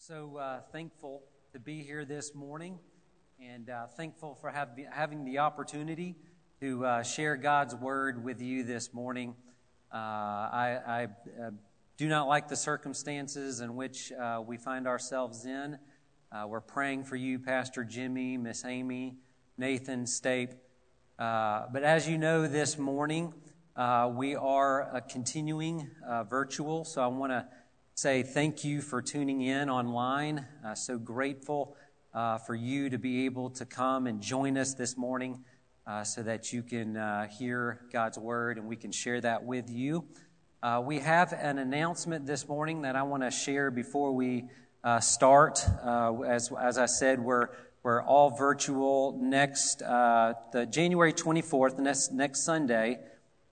So thankful to be here this morning and thankful for having the opportunity to share God's Word with you this morning. I do not like the circumstances in which we find ourselves in. We're praying for you, Pastor Jimmy, Miss Amy, Nathan, Stape. But as you know, this morning we are continuing virtual, so I want to say thank you for tuning in online. So grateful for you to be able to come and join us this morning so that you can hear God's Word and we can share that with you. We have an announcement this morning that I want to share before we start. As I said, we're all virtual next, the January 24th, next Sunday.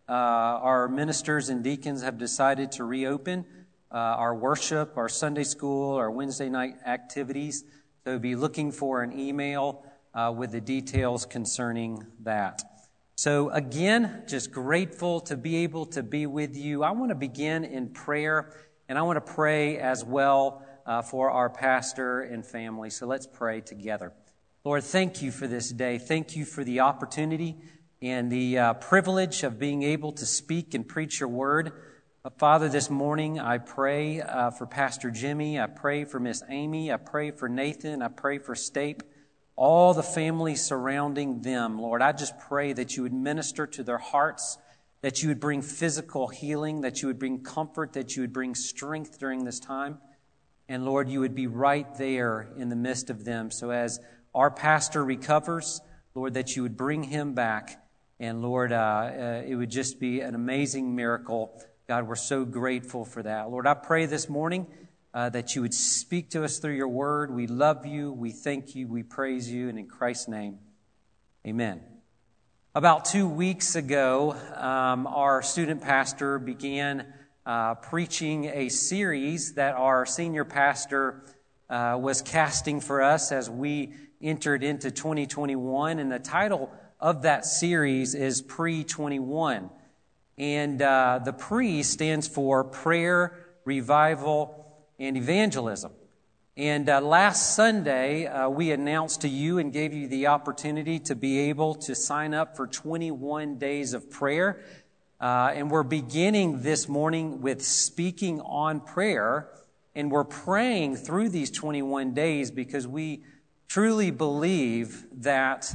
Our ministers and deacons have decided to reopen our worship, our Sunday school, our Wednesday night activities. So be looking for an email with the details concerning that. So again, just grateful to be able to be with you. I want to begin in prayer, and I want to pray as well for our pastor and family. So let's pray together. Lord, thank you for this day. Thank you for the opportunity and the privilege of being able to speak and preach your word. Father, this morning I pray for Pastor Jimmy. I pray for Miss Amy. I pray for Nathan. I pray for Stape. All the families surrounding them, Lord, I just pray that you would minister to their hearts, that you would bring physical healing, that you would bring comfort, that you would bring strength during this time. And Lord, you would be right there in the midst of them. So as our pastor recovers, Lord, that you would bring him back. And Lord, it would just be an amazing miracle. God, we're so grateful for that. Lord, I pray this morning that you would speak to us through your word. We love you. We thank you. We praise you. And in Christ's name, amen. About 2 weeks ago, our student pastor began preaching a series that our senior pastor was casting for us as we entered into 2021. And the title of that series is Pre-21. And the pre stands for prayer, revival, and evangelism. And last Sunday, we announced to you and gave you the opportunity to be able to sign up for 21 days of prayer. And we're beginning this morning with speaking on prayer. And we're praying through these 21 days because we truly believe that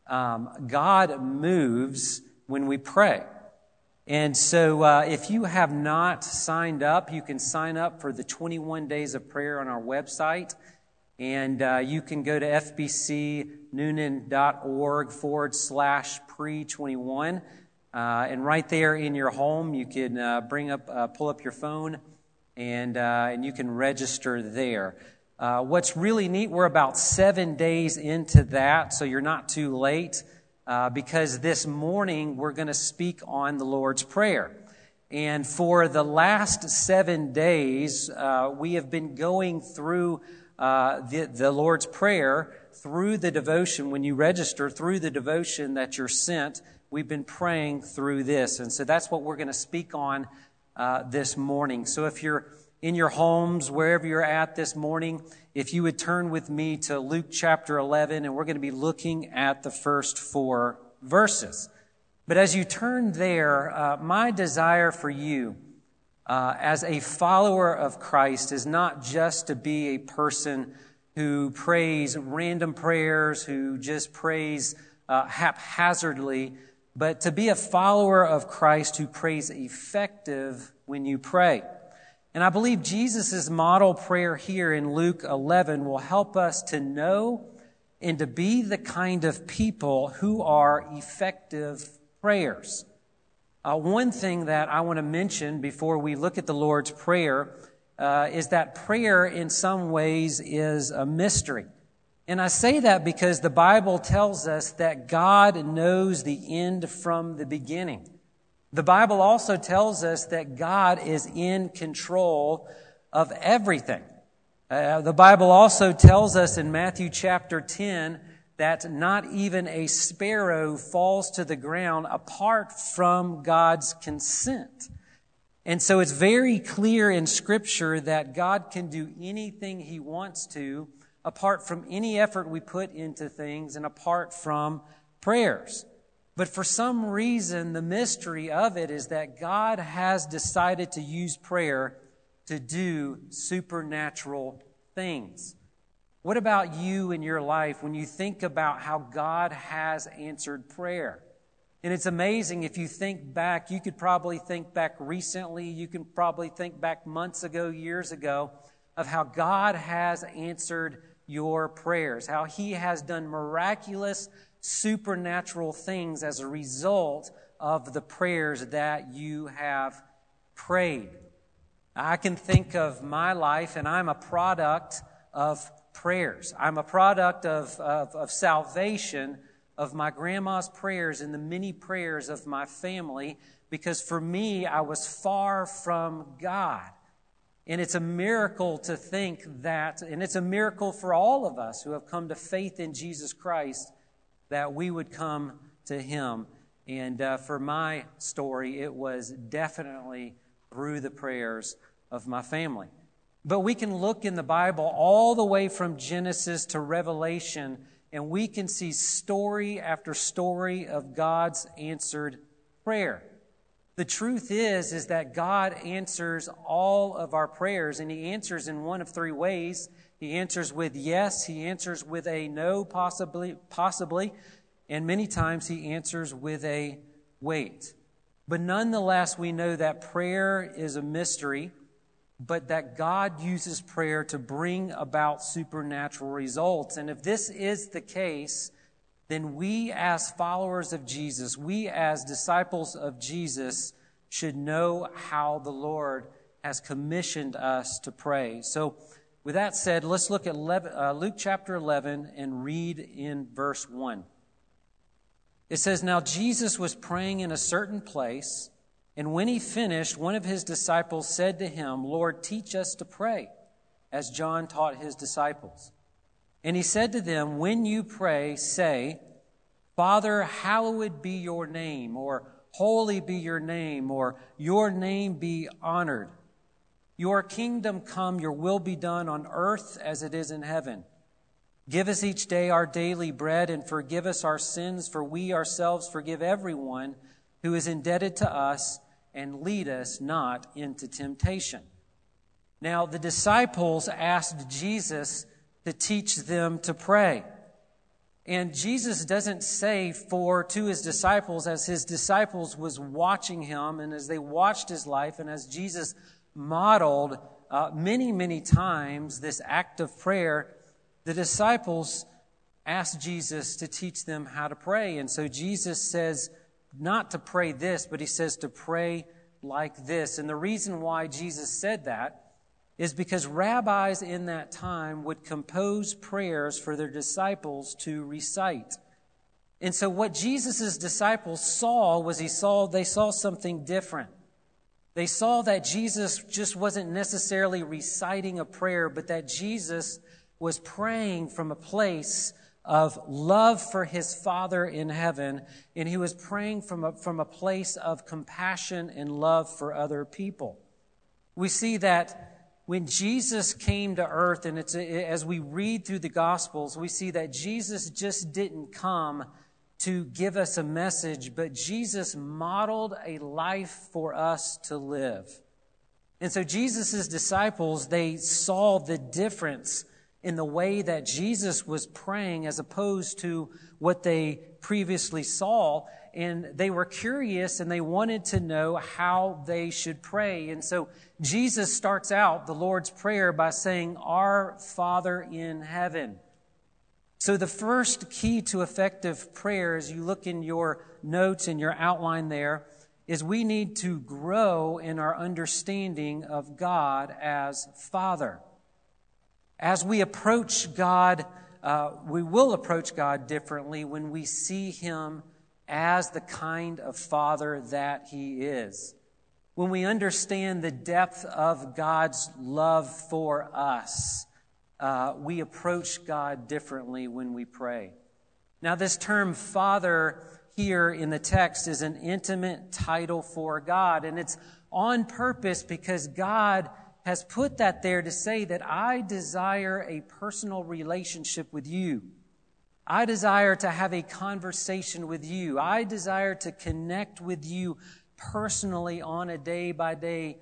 God moves when we pray. And so if you have not signed up, you can sign up for the 21 days of prayer on our website. And you can go to fbcnoonan.org/pre21. And right there in your home, you can pull up your phone and you can register there. What's really neat, we're about 7 days into that, so you're not too late. Because this morning we're going to speak on the Lord's Prayer. And for the last 7 days, we have been going through the Lord's Prayer through the devotion. When you register through the devotion that you're sent, we've been praying through this. And so that's what we're going to speak on this morning. So if you're in your homes, wherever you're at this morning, if you would turn with me to Luke chapter 11, and we're going to be looking at the first 4 verses. But as you turn there, my desire for you as a follower of Christ is not just to be a person who prays random prayers, who just prays haphazardly, but to be a follower of Christ who prays effective when you pray. And I believe Jesus' model prayer here in Luke 11 will help us to know and to be the kind of people who are effective prayers. One thing that I want to mention before we look at the Lord's Prayer is that prayer in some ways is a mystery. And I say that because the Bible tells us that God knows the end from the beginning. The Bible also tells us that God is in control of everything. The Bible also tells us in Matthew chapter 10 that not even a sparrow falls to the ground apart from God's consent. And so it's very clear in Scripture that God can do anything He wants to, apart from any effort we put into things and apart from prayers. But for some reason, the mystery of it is that God has decided to use prayer to do supernatural things. What about you in your life when you think about how God has answered prayer? And it's amazing if you think back, you could probably think back recently, you can probably think back months ago, years ago, of how God has answered your prayers, how He has done miraculous, supernatural things as a result of the prayers that you have prayed. I can think of my life, and I'm a product of prayers. I'm a product of salvation, of my grandma's prayers and the many prayers of my family, because for me, I was far from God. And it's a miracle to think that, and it's a miracle for all of us who have come to faith in Jesus Christ, that we would come to Him. And for my story, it was definitely through the prayers of my family. But we can look in the Bible all the way from Genesis to Revelation, and we can see story after story of God's answered prayer. The truth is that God answers all of our prayers, and He answers in one of three ways. He answers with yes, He answers with a no, possibly, and many times He answers with a wait. But nonetheless, we know that prayer is a mystery, but that God uses prayer to bring about supernatural results. And if this is the case, then we as followers of Jesus, we as disciples of Jesus, should know how the Lord has commissioned us to pray. So with that said, let's look at Luke chapter 11 and read in verse 1. It says, "Now Jesus was praying in a certain place, and when He finished, one of His disciples said to Him, 'Lord, teach us to pray, as John taught his disciples.' And He said to them, 'When you pray, say, Father, hallowed be your name,' or 'Holy be your name,' or 'Your name be honored. Your kingdom come, your will be done on earth as it is in heaven. Give us each day our daily bread, and forgive us our sins, for we ourselves forgive everyone who is indebted to us, and lead us not into temptation.'" Now, the disciples asked Jesus to teach them to pray. And Jesus doesn't say to His disciples, as His disciples was watching Him, and as they watched His life, and as Jesus modeled many, many times this act of prayer, the disciples asked Jesus to teach them how to pray. And so Jesus says not to pray this, but He says to pray like this. And the reason why Jesus said that is because rabbis in that time would compose prayers for their disciples to recite. And so what Jesus' disciples saw was they saw something different. They saw that Jesus just wasn't necessarily reciting a prayer, but that Jesus was praying from a place of love for His Father in heaven, and He was praying from a place of compassion and love for other people. We see that when Jesus came to earth, and as we read through the Gospels, we see that Jesus just didn't come to give us a message, but Jesus modeled a life for us to live. And so Jesus' disciples, they saw the difference in the way that Jesus was praying as opposed to what they previously saw. And they were curious and they wanted to know how they should pray. And so Jesus starts out the Lord's Prayer by saying, "Our Father in heaven." So the first key to effective prayer, as you look in your notes and your outline there, is we need to grow in our understanding of God as Father. As we approach God, we will approach God differently when we see Him as the kind of Father that He is. When we understand the depth of God's love for us, we approach God differently when we pray. Now, this term Father here in the text is an intimate title for God. And it's on purpose because God has put that there to say that I desire a personal relationship with you. I desire to have a conversation with you. I desire to connect with you personally on a day-by-day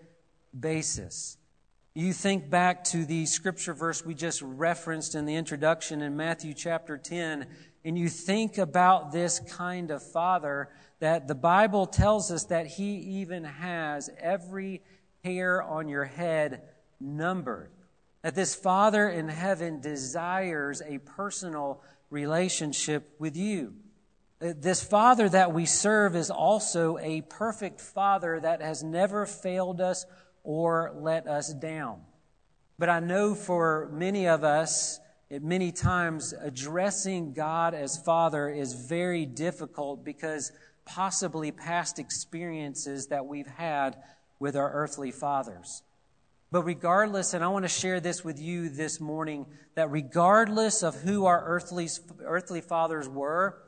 basis. You think back to the scripture verse we just referenced in the introduction in Matthew chapter 10, and you think about this kind of Father that the Bible tells us that He even has every hair on your head numbered. That this Father in heaven desires a personal relationship with you. This Father that we serve is also a perfect Father that has never failed us or let us down. But I know for many of us, at many times, addressing God as Father is very difficult because possibly past experiences that we've had with our earthly fathers. But regardless, and I want to share this with you this morning, that regardless of who our earthly fathers were,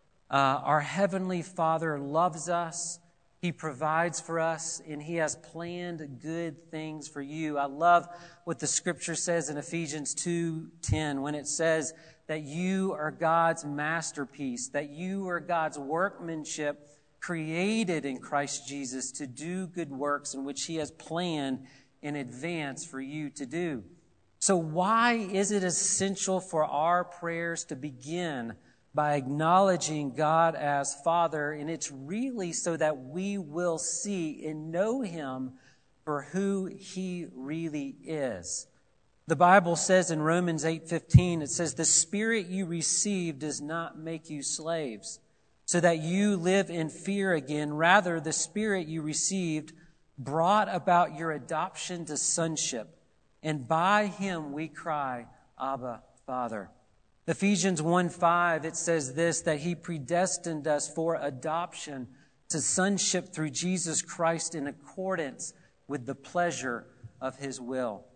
our Heavenly Father loves us. He provides for us, and He has planned good things for you. I love what the Scripture says in Ephesians 2:10 when it says that you are God's masterpiece, that you are God's workmanship created in Christ Jesus to do good works in which He has planned in advance for you to do. So why is it essential for our prayers to begin by acknowledging God as Father? And it's really so that we will see and know Him for who He really is. The Bible says in Romans 8:15, it says, "The Spirit you received does not make you slaves, so that you live in fear again. Rather, the Spirit you received brought about your adoption to sonship, and by Him we cry, Abba, Father." Ephesians 1:5, it says this, that He predestined us for adoption to sonship through Jesus Christ in accordance with the pleasure of His will.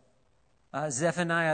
Zephaniah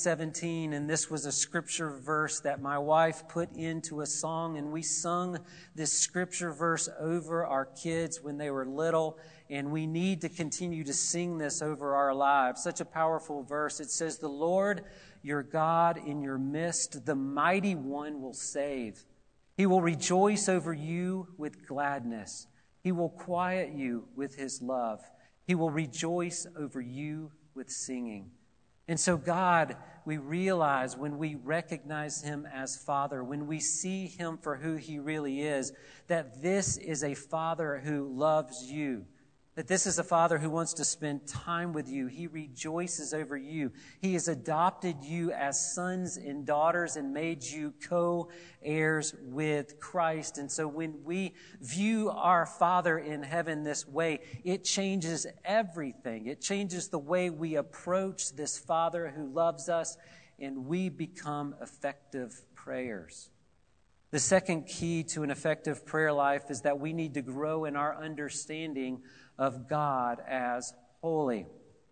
3:17, and this was a scripture verse that my wife put into a song, and we sung this scripture verse over our kids when they were little, and we need to continue to sing this over our lives. Such a powerful verse. It says, "The Lord your God in your midst, the mighty one will save. He will rejoice over you with gladness. He will quiet you with His love. He will rejoice over you with singing." And so God, we realize when we recognize Him as Father, when we see Him for who He really is, that this is a Father who loves you. That this is a Father who wants to spend time with you. He rejoices over you. He has adopted you as sons and daughters and made you co-heirs with Christ. And so when we view our Father in heaven this way, it changes everything. It changes the way we approach this Father who loves us, and we become effective prayers. The second key to an effective prayer life is that we need to grow in our understanding of God as holy.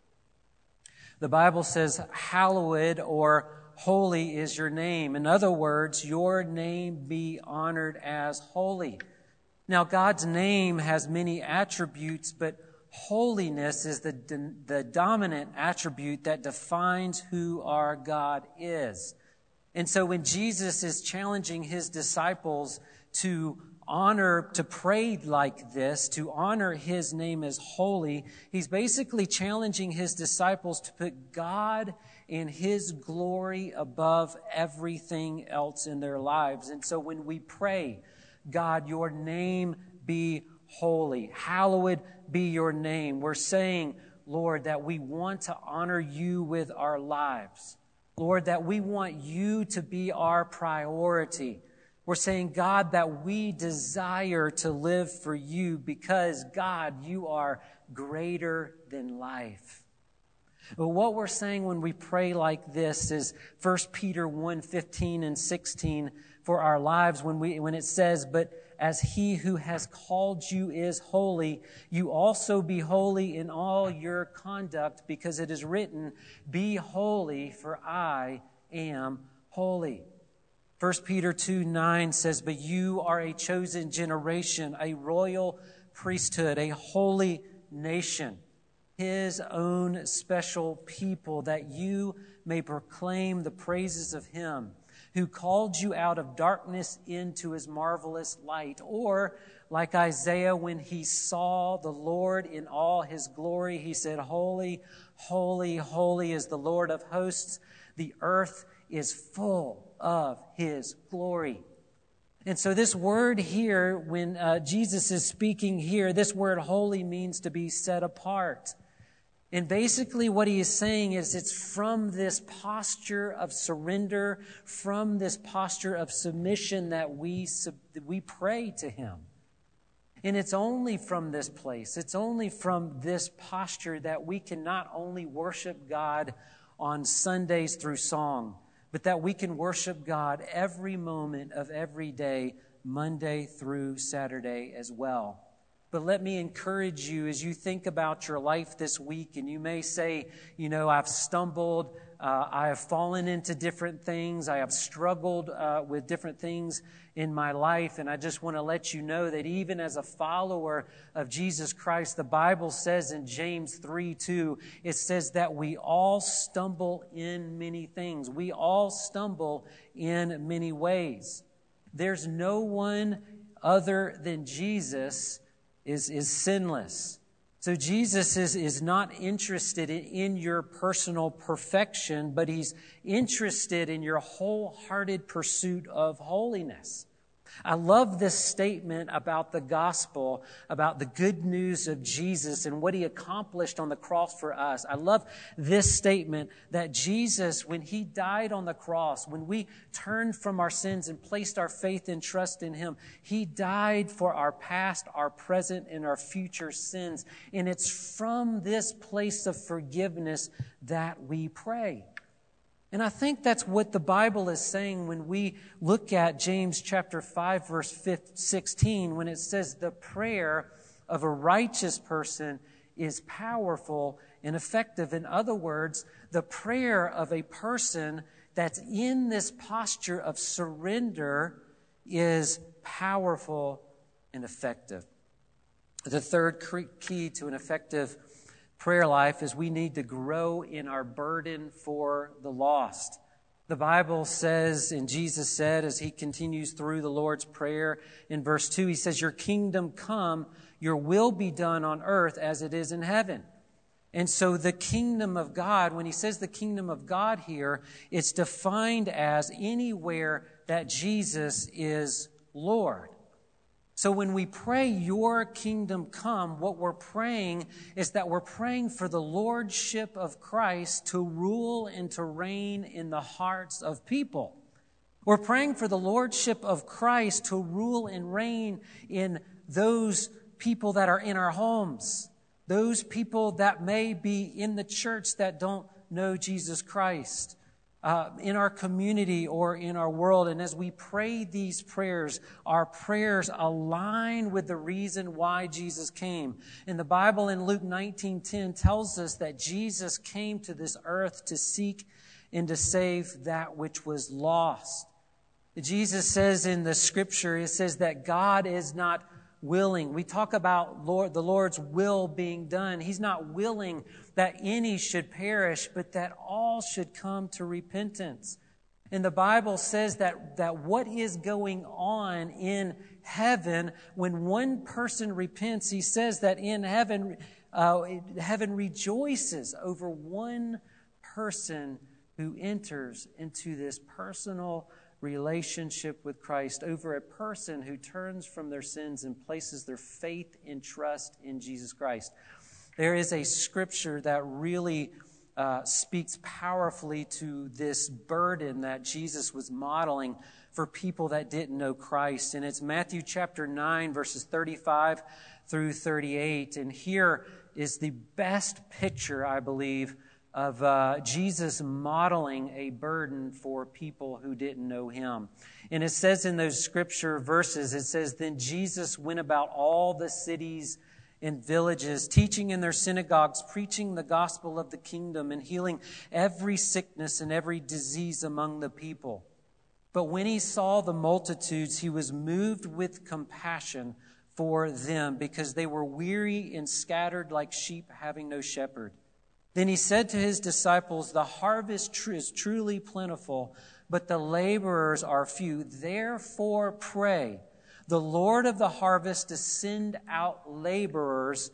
The Bible says, "Hallowed," or "holy is your name." In other words, your name be honored as holy. Now, God's name has many attributes, but holiness is the dominant attribute that defines who our God is. And so when Jesus is challenging His disciples to pray like this, to honor His name as holy, He's basically challenging His disciples to put God and His glory above everything else in their lives. And so when we pray, "God, your name be holy, hallowed be your name," we're saying, Lord, that we want to honor you with our lives. Lord, that we want you to be our priority. We're saying, God, that we desire to live for you because, God, you are greater than life. But what we're saying when we pray like this is 1 Peter 1:15 and 16 for our lives when it says, "But as He who has called you is holy, you also be holy in all your conduct, because it is written, 'Be holy, for I am holy.'" 1 Peter 2:9 says, "But you are a chosen generation, a royal priesthood, a holy nation, His own special people, that you may proclaim the praises of Him who called you out of darkness into His marvelous light." Or, like Isaiah, when he saw the Lord in all His glory, he said, "Holy, holy, holy is the Lord of hosts. The earth is full of His glory." And so this word here, when Jesus is speaking here, this word holy means to be set apart. And basically what he is saying is it's from this posture of surrender, from this posture of submission that we pray to Him. And it's only from this place, it's only from this posture that we can not only worship God on Sundays through song, but that we can worship God every moment of every day, Monday through Saturday as well. But let me encourage you as you think about your life this week, and you may say, I've stumbled, I have fallen into different things, I have struggled with different things in my life, and I just want to let you know that even as a follower of Jesus Christ, the Bible says in James 3:2, it says that we all stumble in many things. We all stumble in many ways. There's no one other than Jesus is sinless. So Jesus is not interested in your personal perfection, but He's interested in your wholehearted pursuit of holiness. I love this statement about the gospel, about the good news of Jesus and what He accomplished on the cross for us. I love this statement that Jesus, when He died on the cross, when we turned from our sins and placed our faith and trust in Him, He died for our past, our present, and our future sins. And it's from this place of forgiveness that we pray. And I think that's what the Bible is saying when we look at James chapter 5, verse 16, when it says the prayer of a righteous person is powerful and effective. In other words, the prayer of a person that's in this posture of surrender is powerful and effective. The third key to an effective prayer life is we need to grow in our burden for the lost. The Bible says, and Jesus said as He continues through the Lord's Prayer in verse 2, He says, "Your kingdom come, your will be done on earth as it is in heaven." And so the kingdom of God, when He says the kingdom of God here, it's defined as anywhere that Jesus is Lord. So when we pray, "Your kingdom come," what we're praying is that we're praying for the lordship of Christ to rule and to reign in the hearts of people. We're praying for the lordship of Christ to rule and reign in those people that are in our homes, those people that may be in the church that don't know Jesus Christ, in our community or in our world. And as we pray these prayers, our prayers align with the reason why Jesus came. And the Bible in Luke 19:10 tells us that Jesus came to this earth to seek and to save that which was lost. Jesus says in the scripture, it says that God is not willing. We talk about the Lord's will being done. He's not willing that any should perish, but that all should come to repentance. And the Bible says that what is going on in heaven when one person repents, He says that in heaven, heaven rejoices over one person who enters into this personal relationship with Christ, over a person who turns from their sins and places their faith and trust in Jesus Christ. There is a scripture that really speaks powerfully to this burden that Jesus was modeling for people that didn't know Christ. And it's Matthew chapter 9, verses 35 through 38. And here is the best picture, I believe, of Jesus modeling a burden for people who didn't know Him. And it says in those scripture verses, it says, "Then Jesus went about all the cities and villages, teaching in their synagogues, preaching the gospel of the kingdom, and healing every sickness and every disease among the people. But when he saw the multitudes, he was moved with compassion for them, because they were weary and scattered like sheep having no shepherd. Then he said to his disciples, "The harvest is truly plentiful, but the laborers are few. Therefore pray the Lord of the harvest to send out laborers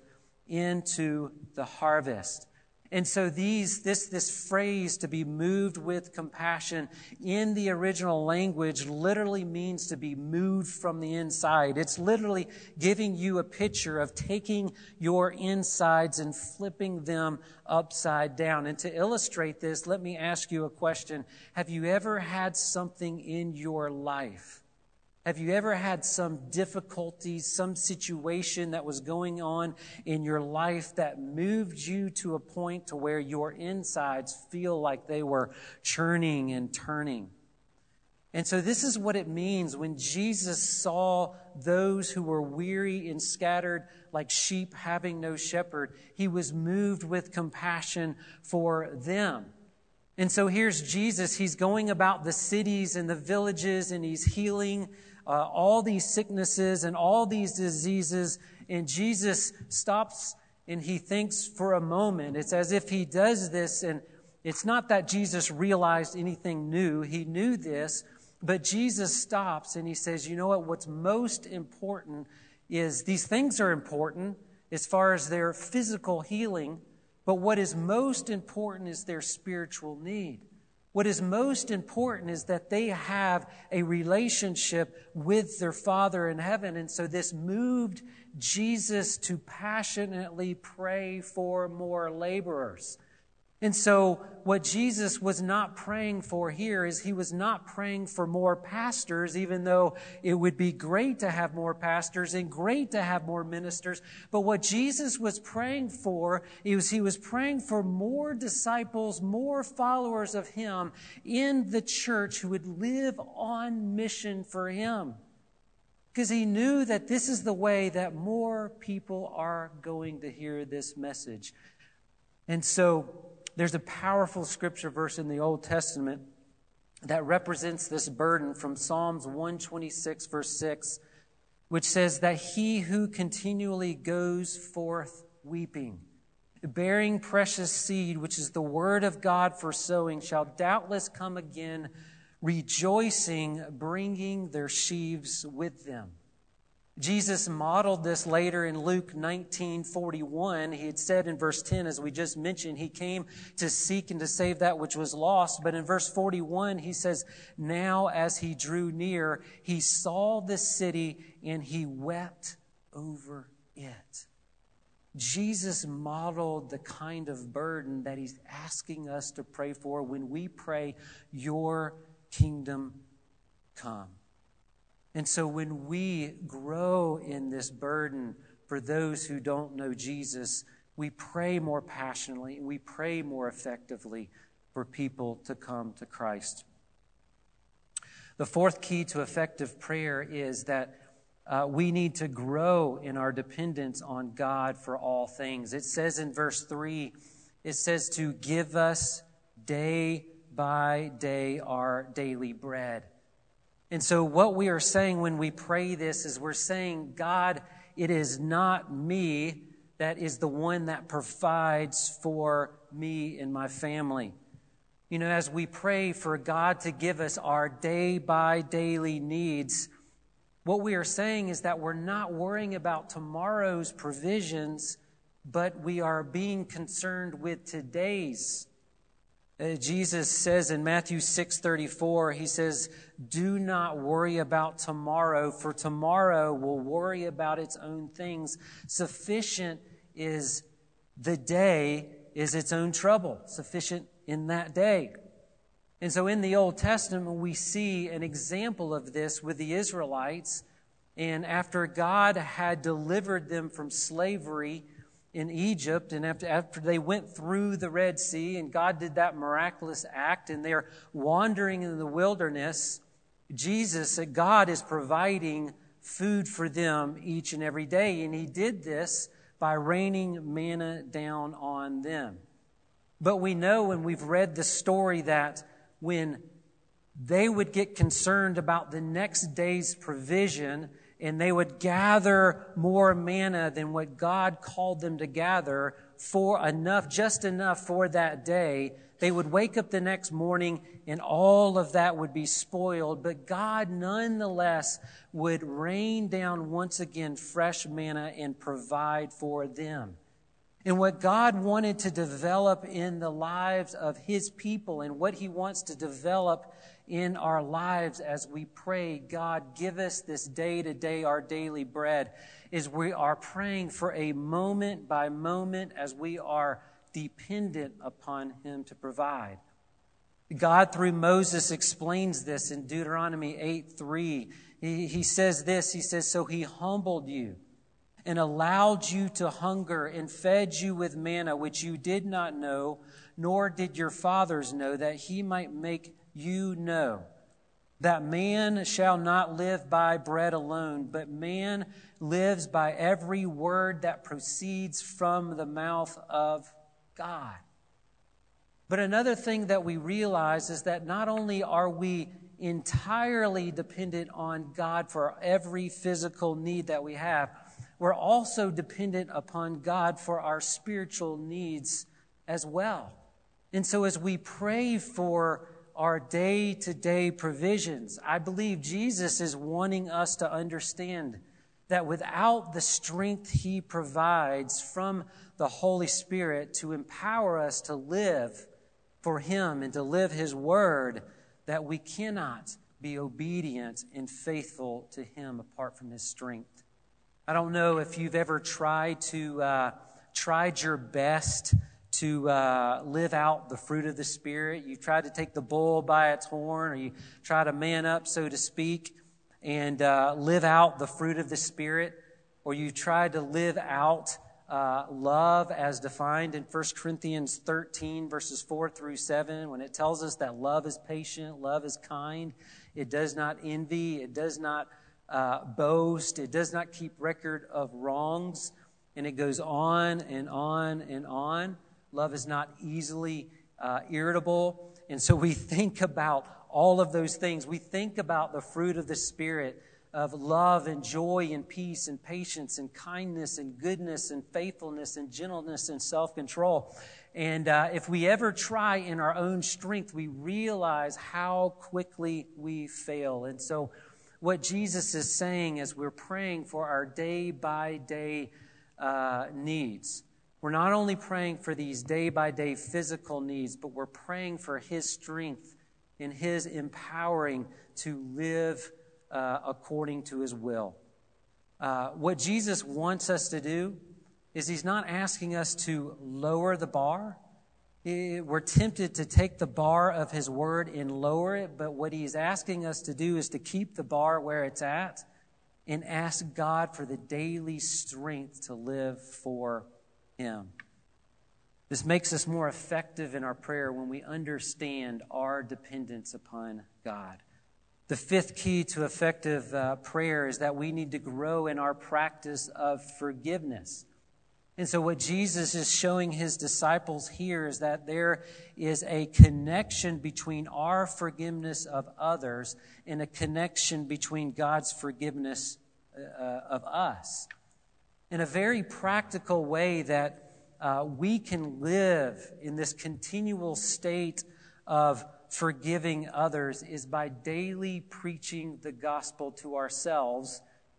into the harvest." And so this phrase, to be moved with compassion, in the original language literally means to be moved from the inside. It's literally giving you a picture of taking your insides and flipping them upside down. And to illustrate this, let me ask you a question. Have you ever had something in your life? Have you ever had some difficulty, some situation that was going on in your life that moved you to a point to where your insides feel like they were churning and turning? And so this is what it means when Jesus saw those who were weary and scattered like sheep having no shepherd. He was moved with compassion for them. And so here's Jesus. He's going about the cities and the villages, and he's healing all these sicknesses and all these diseases. And Jesus stops and he thinks for a moment. It's as if he does this, and it's not that Jesus realized anything new. He knew this, but Jesus stops and he says, you know what? What's most important is these things are important as far as their physical healing, but what is most important is their spiritual need. What is most important is that they have a relationship with their Father in heaven. And so this moved Jesus to passionately pray for more laborers. And so what Jesus was not praying for here is he was not praying for more pastors, even though it would be great to have more pastors and great to have more ministers. But what Jesus was praying for is he was praying for more disciples, more followers of him in the church who would live on mission for him. Because he knew that this is the way that more people are going to hear this message. And so there's a powerful scripture verse in the Old Testament that represents this burden from Psalms 126, verse 6, which says that he who continually goes forth weeping, bearing precious seed, which is the word of God for sowing, shall doubtless come again, rejoicing, bringing their sheaves with them. Jesus modeled this later in Luke 19:41. He had said in verse 10, as we just mentioned, he came to seek and to save that which was lost. But in verse 41, he says, now as he drew near, he saw the city and he wept over it. Jesus modeled the kind of burden that he's asking us to pray for when we pray, your kingdom come. And so when we grow in this burden for those who don't know Jesus, we pray more passionately and we pray more effectively for people to come to Christ. The fourth key to effective prayer is that we need to grow in our dependence on God for all things. It says in verse 3, it says to give us day by day our daily bread. And so what we are saying when we pray this is we're saying, God, it is not me that is the one that provides for me and my family. You know, as we pray for God to give us our day by daily needs, what we are saying is that we're not worrying about tomorrow's provisions, but we are being concerned with today's. Jesus says in Matthew 6:34, he says, do not worry about tomorrow, for tomorrow will worry about its own things. Sufficient is the day is its own trouble. Sufficient in that day. And so in the Old Testament, we see an example of this with the Israelites. And after God had delivered them from slavery in Egypt, and after they went through the Red Sea, and God did that miraculous act, and they're wandering in the wilderness, God is providing food for them each and every day. And he did this by raining manna down on them. But we know, when we've read the story, that when they would get concerned about the next day's provision, and they would gather more manna than what God called them to gather for enough, just enough for that day. They would wake up the next morning and all of that would be spoiled, but God nonetheless would rain down once again fresh manna and provide for them. And what God wanted to develop in the lives of His people and what He wants to develop in our lives as we pray, God, give us this day to day our daily bread, is we are praying for a moment by moment as we are dependent upon Him to provide. God, through Moses, explains this in Deuteronomy 8:3. He says this, he says, so He humbled you and allowed you to hunger and fed you with manna, which you did not know, nor did your fathers know, that He might make you know that man shall not live by bread alone, but man lives by every word that proceeds from the mouth of God. But another thing that we realize is that not only are we entirely dependent on God for every physical need that we have, we're also dependent upon God for our spiritual needs as well. And so as we pray for our day-to-day provisions, I believe Jesus is wanting us to understand that without the strength He provides from the Holy Spirit to empower us to live for Him and to live His Word, that we cannot be obedient and faithful to Him apart from His strength. I don't know if you've ever tried your best to live out the fruit of the Spirit. You've tried to take the bull by its horn, or you try to man up, so to speak, and live out the fruit of the Spirit, or you tried to live out love as defined in 1 Corinthians 13, verses 4 through 7, when it tells us that love is patient, love is kind, it does not envy, it does not boast, it does not keep record of wrongs, and it goes on and on and on. Love is not easily irritable. And so we think about all of those things. We think about the fruit of the Spirit of love and joy and peace and patience and kindness and goodness and faithfulness and gentleness and self-control. And if we ever try in our own strength, we realize how quickly we fail. And so what Jesus is saying as we're praying for our day-by-day needs, we're not only praying for these day-by-day physical needs, but we're praying for His strength and His empowering to live according to His will. What Jesus wants us to do is He's not asking us to lower the bar. We're tempted to take the bar of His Word and lower it, but what He's asking us to do is to keep the bar where it's at and ask God for the daily strength to live for Him. This makes us more effective in our prayer when we understand our dependence upon God. The fifth key to effective prayer is that we need to grow in our practice of forgiveness. And so what Jesus is showing His disciples here is that there is a connection between our forgiveness of others and a connection between God's forgiveness of us. In a very practical way that we can live in this continual state of forgiving others is by daily preaching the gospel to ourselves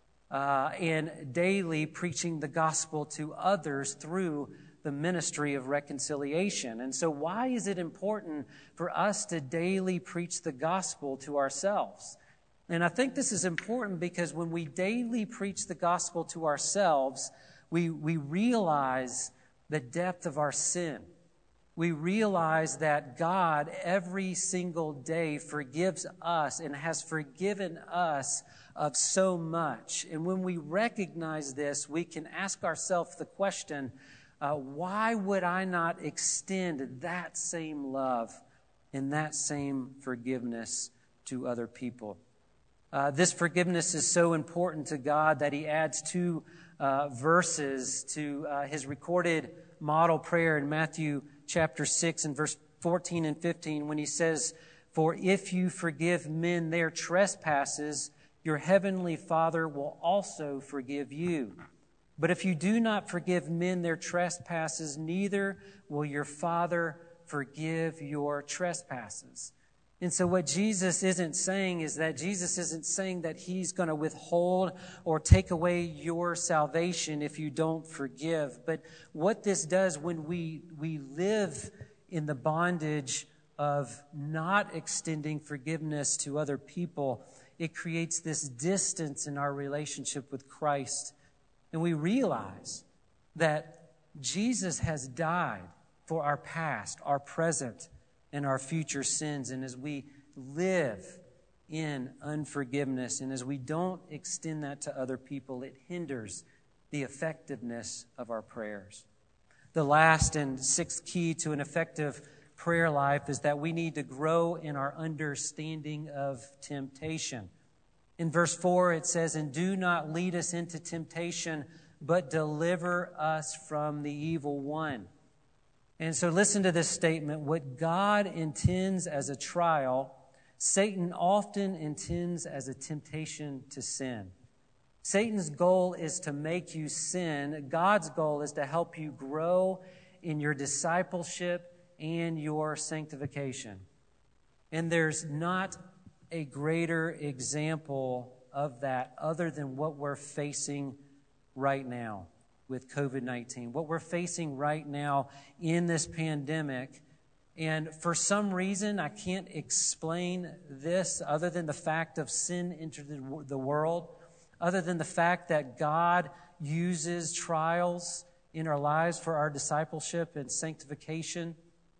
and daily preaching the gospel to others through the ministry of reconciliation. And so why is it important for us to daily preach the gospel to ourselves? And I think this is important because when we daily preach the gospel to ourselves, we realize the depth of our sin. We realize that God every single day forgives us and has forgiven us of so much. And when we recognize this, we can ask ourselves the question, why would I not extend that same love and that same forgiveness to other people? This forgiveness is so important to God that He adds two verses to His recorded model prayer in Matthew chapter 6 and verse 14 and 15 when He says, For if you forgive men their trespasses, your heavenly Father will also forgive you. But if you do not forgive men their trespasses, neither will your Father forgive your trespasses." And so what Jesus isn't saying is that Jesus isn't saying that he's going to withhold or take away your salvation if you don't forgive. But what this does when we live in the bondage of not extending forgiveness to other people, it creates this distance in our relationship with Christ. And we realize that Jesus has died for our past, our present, and our future sins. And as we live in unforgiveness and as we don't extend that to other people, it hinders the effectiveness of our prayers. The last and sixth key to an effective prayer life is that we need to grow in our understanding of temptation. In verse 4, it says, "And do not lead us into temptation, but deliver us from the evil one." And so listen to this statement. What God intends as a trial, Satan often intends as a temptation to sin. Satan's goal is to make you sin. God's goal is to help you grow in your discipleship and your sanctification. And there's not a greater example of that other than what we're facing right now with COVID-19, what we're facing right now in this pandemic. And for some reason, I can't explain this other than the fact of sin entered the world, other than the fact that God uses trials in our lives for our discipleship and sanctification.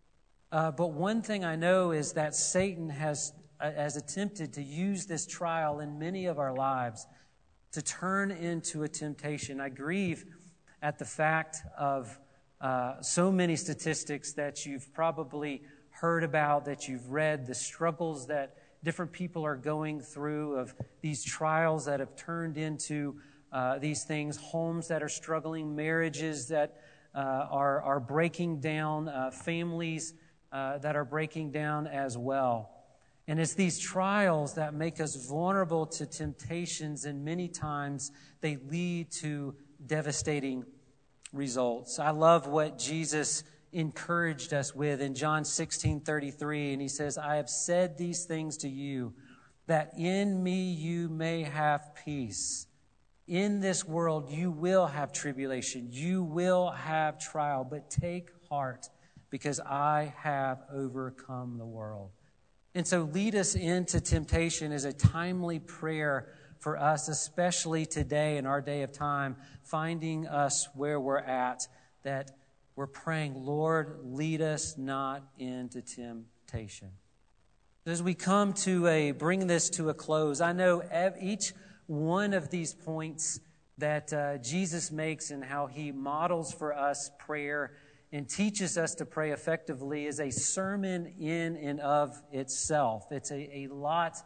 But one thing I know is that Satan has attempted to use this trial in many of our lives to turn into a temptation. I grieve at the fact of so many statistics that you've probably heard about, that you've read, the struggles that different people are going through, of these trials that have turned into these things, homes that are struggling, marriages that are breaking down, families that are breaking down as well. And it's these trials that make us vulnerable to temptations, and many times they lead to devastating results. I love what Jesus encouraged us with in John 16:33, and he says, "I have said these things to you, that in me you may have peace. In this world you will have tribulation, you will have trial, but take heart, because I have overcome the world." And so lead us into temptation is a timely prayer for us, especially today in our day of time, finding us where we're at, that we're praying, "Lord, lead us not into temptation." As we come to bring this to a close, I know each one of these points that Jesus makes and how he models for us prayer and teaches us to pray effectively is a sermon in and of itself. It's a lot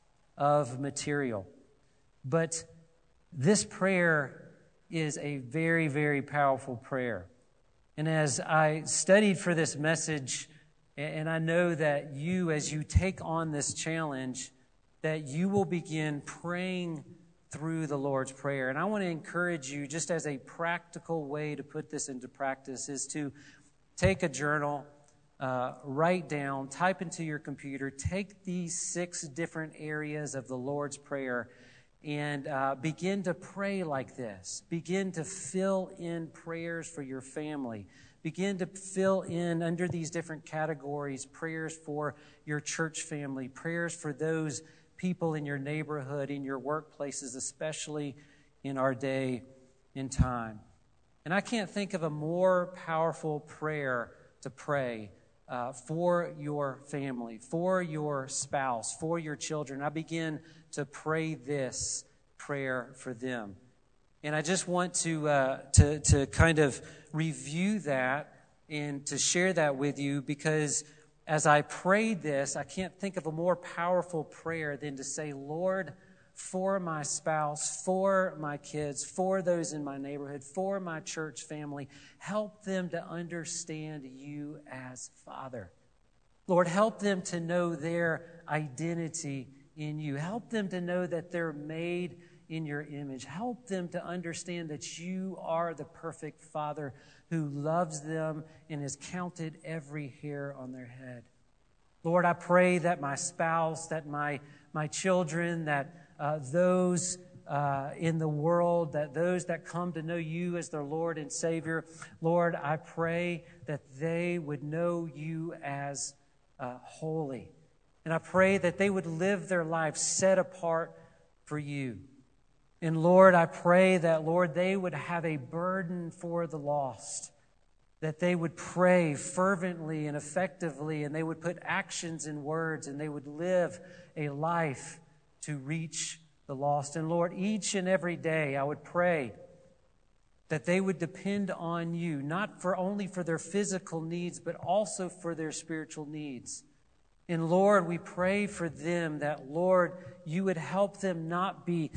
of material. But this prayer is a very, very powerful prayer. And as I studied for this message, and I know that you, as you take on this challenge, that you will begin praying through the Lord's Prayer. And I want to encourage you, just as a practical way to put this into practice, is to take a journal, write down, type into your computer, take these 6 different areas of the Lord's Prayer and begin to pray like this. Begin to fill in prayers for your family. Begin to fill in, under these different categories, prayers for your church family, prayers for those people in your neighborhood, in your workplaces, especially in our day and time. And I can't think of a more powerful prayer to pray for your family, for your spouse, for your children. I begin to pray this prayer for them. And I just want to kind of review that and to share that with you, because as I prayed this, I can't think of a more powerful prayer than to say, "Lord, for my spouse, for my kids, for those in my neighborhood, for my church family, help them to understand you as Father. Lord, help them to know their identity in you. Help them to know that they're made in your image. Help them to understand that you are the perfect Father who loves them and has counted every hair on their head. Lord, I pray that my spouse, that my children, that those in the world, that those that come to know you as their Lord and Savior, Lord, I pray that they would know you as holy. And I pray that they would live their lives set apart for you. And Lord, I pray that, Lord, they would have a burden for the lost, that they would pray fervently and effectively, and they would put actions in words, and they would live a life to reach the lost. And Lord, each and every day I would pray that they would depend on you, not for only for their physical needs, but also for their spiritual needs. And Lord, we pray for them that, Lord, you would help them not be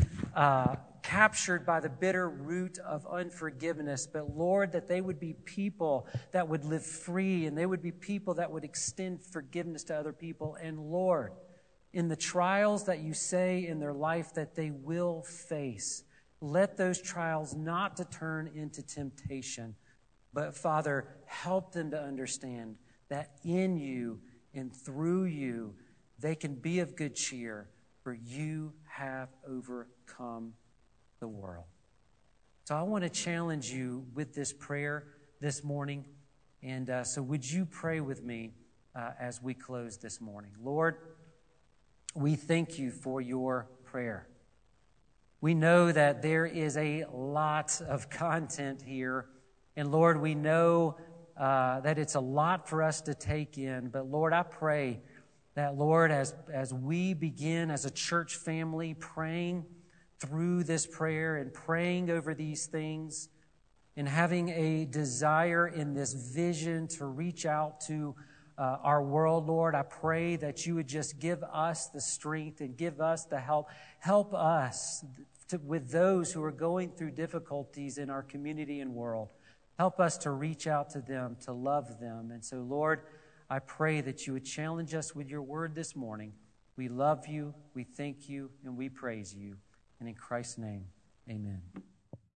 captured by the bitter root of unforgiveness, but Lord, that they would be people that would live free, and they would be people that would extend forgiveness to other people. And Lord, in the trials that you say in their life that they will face, let those trials not to turn into temptation, but Father, help them to understand that in you and through you, they can be of good cheer, for you have overcome the world. So I want to challenge you with this prayer this morning. And so would you pray with me as we close this morning? Lord, we thank you for your prayer. We know that there is a lot of content here. And Lord, we know that it's a lot for us to take in. But Lord, I pray that, Lord, as we begin as a church family praying through this prayer and praying over these things and having a desire in this vision to reach out to our world, Lord, I pray that you would just give us the strength and give us the help. Help us with those who are going through difficulties in our community and world. Help us to reach out to them, to love them. And so, Lord, I pray that you would challenge us with your word this morning. We love you, we thank you, and we praise you. And in Christ's name, amen.